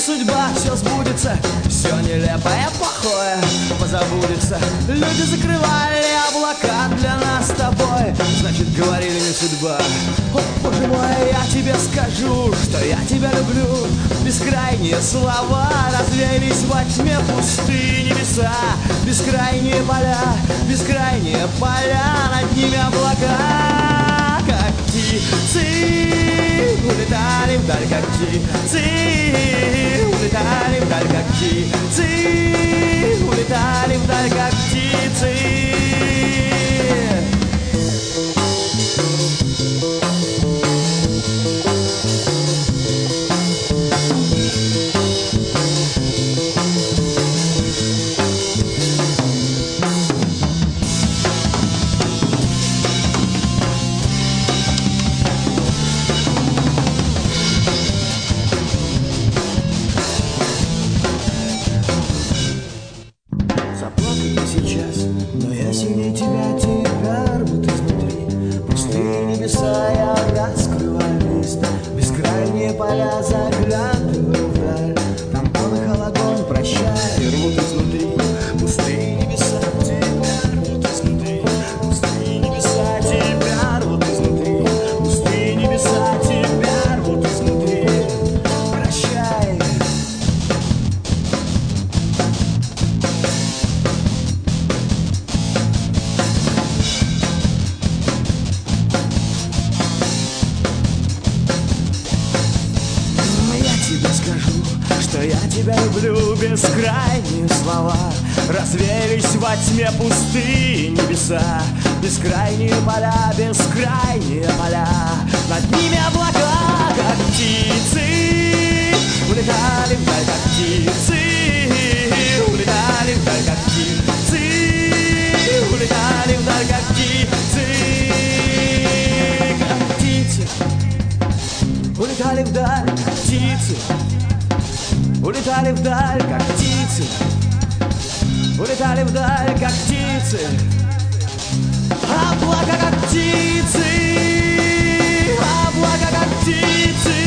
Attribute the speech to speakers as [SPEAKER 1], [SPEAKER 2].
[SPEAKER 1] судьба, все сбудется, все нелепое, плохое позабудется. Люди закрывали облака для нас с тобой, значит, говорили не судьба. О, боже мой, я тебе скажу, что я тебя люблю. Бескрайние слова развеялись во тьме пустые небеса. Бескрайние поля, над ними облака, как птицы улетали вдаль, как птицы улетали вдаль, как птицы улетали вдаль, как птицы. Сейчас, но я сильнее тебя, тебя рвут изнутри. Пустые небеса я раскрываю лист. Бескрайние поля заглядываю вдаль. Там он и холодон, прощай, рвут изнутри. Пустые небеса тебя рвут изнутри. Пустые небеса тебя рвут изнутри. Пустые небеса тебя рвут изнутри. Прощай. Тебе скажу, что я тебя люблю. Бескрайние слова развеялись во тьме пустые небеса. Бескрайние поля, над ними облака, как птицы улетали вдаль, как птицы улетали вдаль, как птицы улетали вдаль, как птицы, как птицы улетали вдаль, как птицы улетали вдаль, как птицы улетали вдаль, как птицы. Облака, как птицы, облака, как птицы.